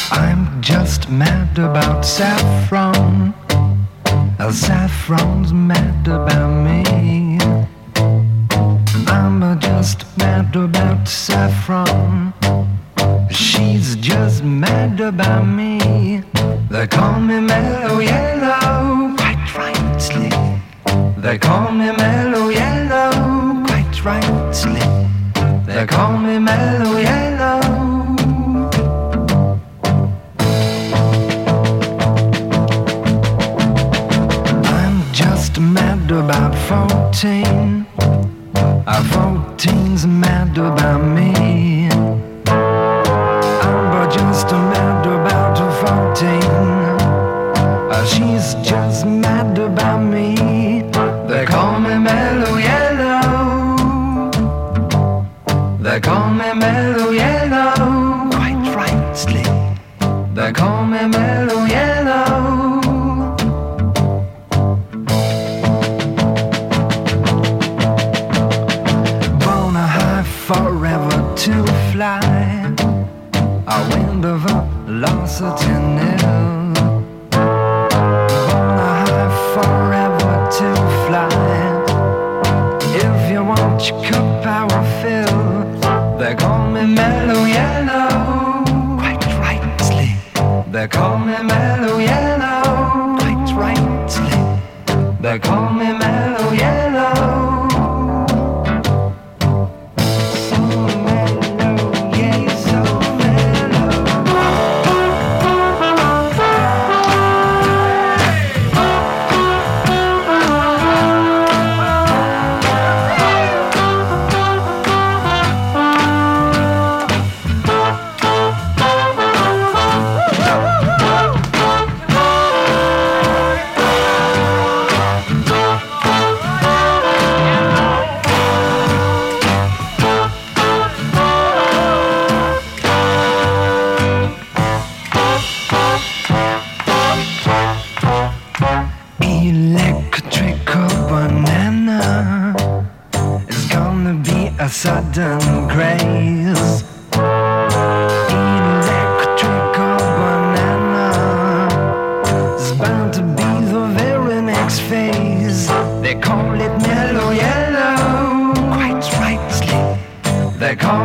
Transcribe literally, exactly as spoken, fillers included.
I'm just mad about saffron. Uh, Saffron's mad about me. I'm uh, just mad about saffron. She's just mad about me. They call me Mellow Yellow, quite rightly. They call me Mellow Yellow, quite rightly. They call me Mellow Yellow. I'm just mad about fourteen. Uh, fourteen's mad about me. I'm just mad about fourteen. Uh, she's just mad about me. They call me Mellow Yellow. They call me Mellow Yellow, quite rightly. They call me Mellow Yellow. Born a high forever to fly. A wind of velocity nil. Born a high forever to fly. If you want your cup, I will fill. They call me Mellow Yellow, quite rightly. They call me Mellow Yellow, quite rightly. They call me Mellow Yellow. Electrical banana is gonna be a sudden craze. Electrical banana is bound to be the very next phase. They call it Mellow Yellow, quite rightly. They call